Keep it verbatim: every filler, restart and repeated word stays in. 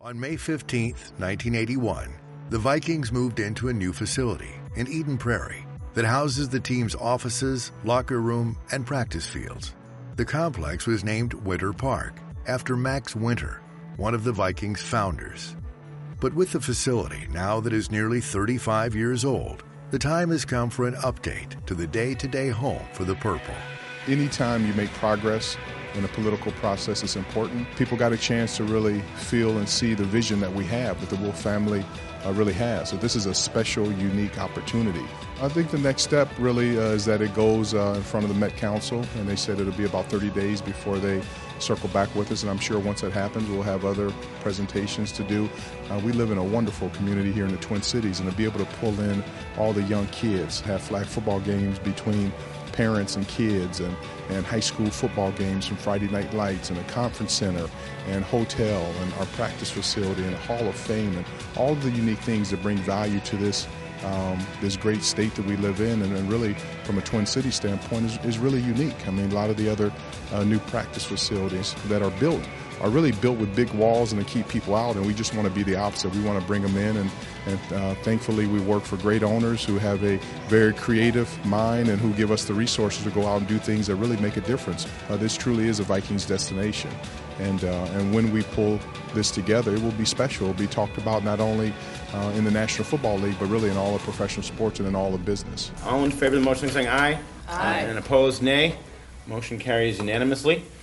On May fifteenth, nineteen eighty-one, the Vikings moved into a new facility in Eden Prairie that houses the team's offices, locker room, and practice fields. The complex was named Winter Park after Max Winter, one of the Vikings' founders. But with the facility now that is nearly thirty-five years old, the time has come for an update to the day-to-day home for the Purple. Anytime you make progress in a political process, it's important. People got a chance to really feel and see the vision that we have, that the Wolf family uh, really has. So this is a special, unique opportunity. I think the next step really uh, is that it goes uh, in front of the Met Council, and they said it'll be about thirty days before they circle back with us, and I'm sure once that happens, we'll have other presentations to do. Uh, we live in a wonderful community here in the Twin Cities, and to be able to pull in all the young kids, have flag football games between parents and kids, and, and high school football games from Friday Night Lights, and a conference center, and hotel, and our practice facility, and a Hall of Fame, and all of the unique things that bring value to this um, this great state that we live in, and, and really, from a Twin Cities standpoint, is, is really unique. I mean, a lot of the other uh, new practice facilities that are built are really built with big walls and to keep people out, and we just want to be the opposite. We want to bring them in, and, and uh, thankfully we work for great owners who have a very creative mind and who give us the resources to go out and do things that really make a difference. Uh, this truly is a Vikings destination, and, uh, and when we pull this together, it will be special. It will be talked about not only uh, in the National Football League, but really in all of professional sports and in all of business. All in favor of the motion saying aye. Aye. And opposed, nay. Motion carries unanimously.